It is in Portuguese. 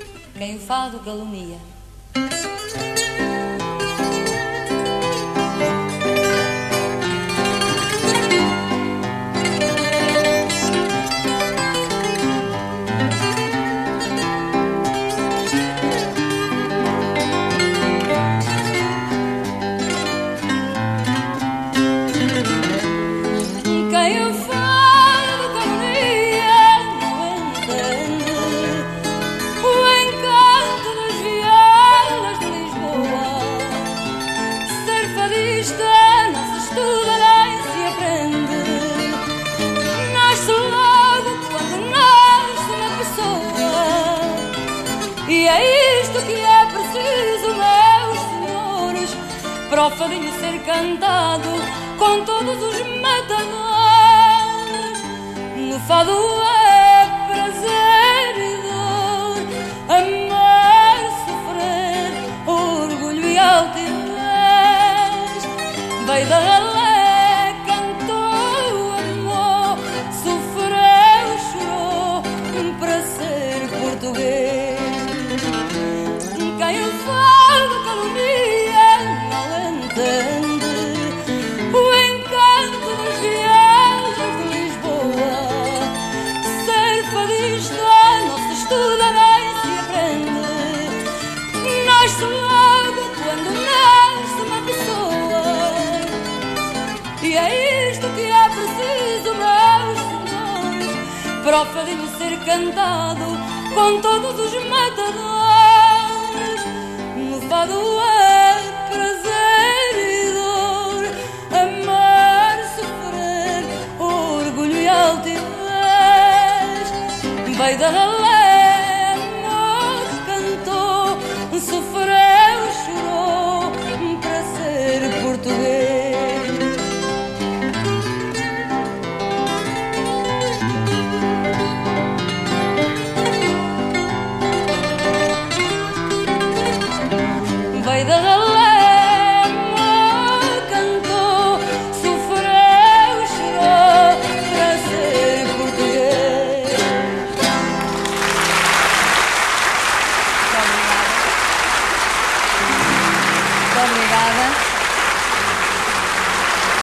quem o fado calunia. E é isto que é preciso, meus senhores, para o fadinho ser cantado com todos os matadores. No fado é prazer e dor, amar, sofrer, orgulho e altivez. Veio da galé, cantou, amou, sofreu, chorou para ser português. Quem o fado calunia não entende o encanto das viagens de Lisboa. Ser fadista não se estuda nem se aprende, nasce logo quando nasce uma pessoa. E é isto que é preciso, meus senhores, para o fadinho ser cantado com todos os matadores. No fado é prazer e dor, amar, sofrer, orgulho e altivez. Veio da galé, amor, cantou, sofreu, chorou para ser português. Veio da